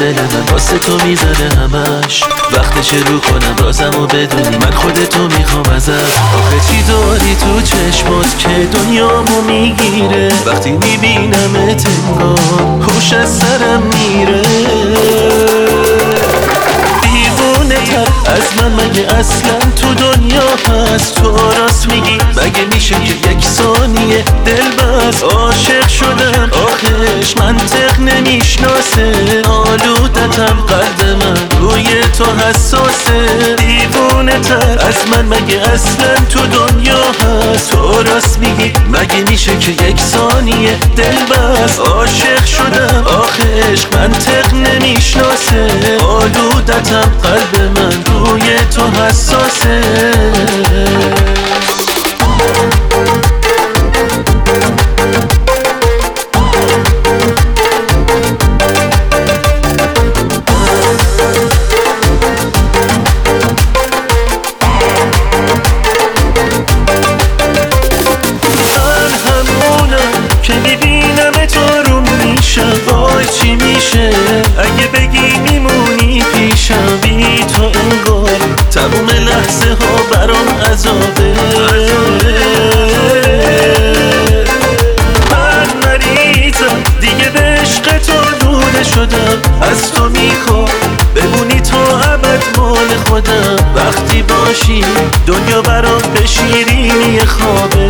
دل من واسه تو میزنه همش. وقت شروع کنم رازمو بدونی من خودتو میخوام ازت. آخه چی داری تو چشمات که دنیامو میگیره؟ وقتی میبینمت انگار هوش از سرم میره. دیوونه تر از من مگه اصلا تو دنیا هست؟ تو راست میگی مگه میشه که یک ثانیه دل بس عاشق شدم؟ آخش منطق نمیشناسه، آلودتم قلب من روی تو حساسه. دیوونه تر از من مگه اصلا تو دنیا هست؟ تو راست میگی مگه میشه که یک ثانیه دل بس عاشق شدم؟ آخش منطق نمیشناسه، آلودتم قلب من روی تو حساسه. که میبینم تو رو میشم وای چی میشه اگه بگی میمونی پیشم؟ بی تو انگار تموم لحظه ها برام عذابه. من مریضم دیگه به عشق تو دوده شدم، از تو میخوام بمونی تا ابد مال خودم. وقتی باشی دنیا برام به شیرینی خوابه.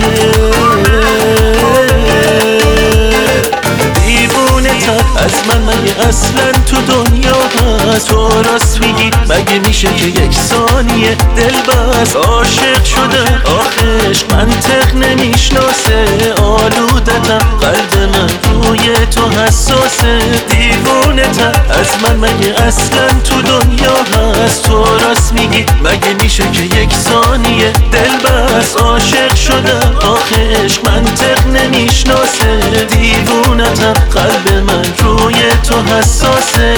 از من مگه اصلا تو دنیا هست؟ تو راست میگی مگه میشه که یک ثانیه دل بس عاشق شدم؟ آخش منطق نمیشناسه، آلودتم قلب من روی تو حساسه. دیوونه تر از من مگه اصلا تو دنیا هست؟ تو راست میگی مگه میشه که یک ثانیه دل بس عاشق شدم؟ آخش منطق نمیشناسه، دیوونتم قلب من روی تو حساسه.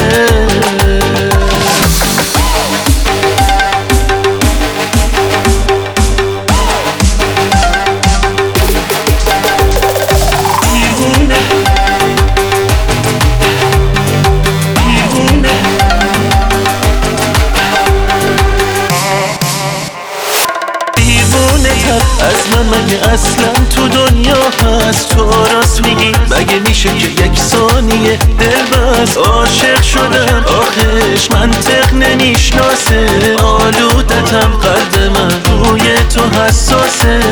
از من مگه اصلا تو دنیا هست؟ تو راست میگی مگه میشه که یک ثانیه دل بس عاشق شدم؟ آخش منطق نمیشناسه، آلودتم قلب من روی تو حساسه.